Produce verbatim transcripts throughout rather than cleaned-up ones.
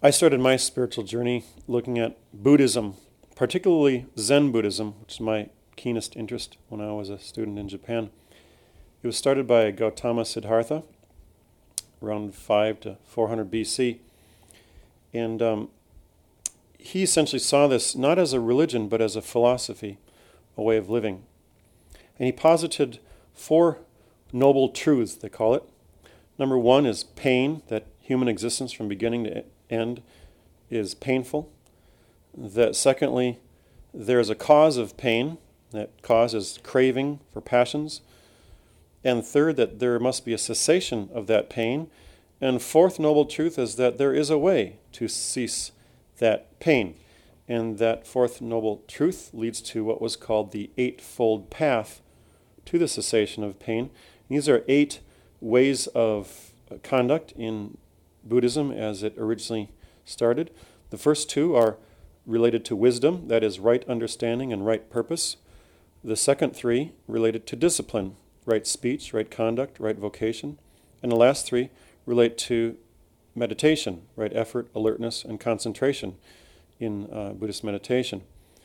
I started my spiritual journey looking at Buddhism, particularly Zen Buddhism, which is my keenest interest when I was a student in Japan. It was started by Gautama Siddhartha around five to four hundred B C. And um, he essentially saw this not as a religion, but as a philosophy, a way of living. And he posited four noble truths, they call it. Number one is pain, that human existence from beginning to end is painful. That secondly, there is a cause of pain, that cause is craving for passions. And third, that there must be a cessation of that pain. And fourth noble truth is that there is a way to cease that pain. And that fourth noble truth leads to what was called the Eightfold Path to the cessation of pain. These are eight ways of conduct in Buddhism as it originally started. The first two are related to wisdom, that is right understanding and right purpose. The second three related to discipline, right speech, right conduct, right vocation. And the last three relate to meditation, right effort, alertness, and concentration in uh, Buddhist meditation.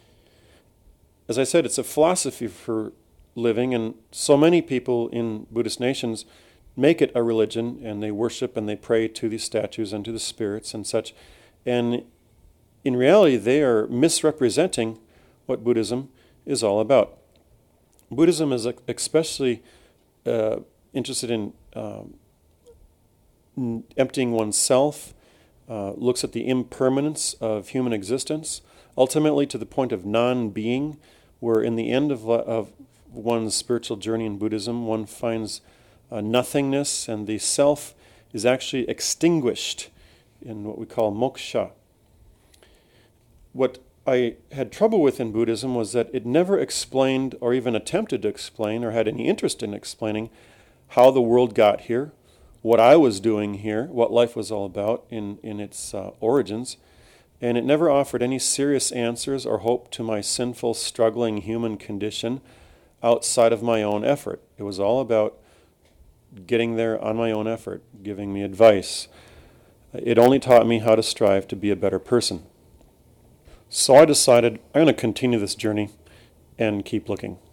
As I said, it's a philosophy for living, and so many people in Buddhist nations make it a religion, and they worship and they pray to these statues and to the spirits and such. And in reality, they are misrepresenting what Buddhism is all about. Buddhism is especially uh, interested in um, emptying oneself, uh, looks at the impermanence of human existence, ultimately to the point of non-being, where in the end of, of one's spiritual journey in Buddhism, one finds uh, nothingness, and the self is actually extinguished in what we call moksha. What I had trouble with in Buddhism was that it never explained or even attempted to explain or had any interest in explaining how the world got here, what I was doing here, what life was all about in, in its uh, origins. And it never offered any serious answers or hope to my sinful, struggling human condition outside of my own effort. It was all about getting there on my own effort, giving me advice. It only taught me how to strive to be a better person. So I decided I'm going to continue this journey and keep looking.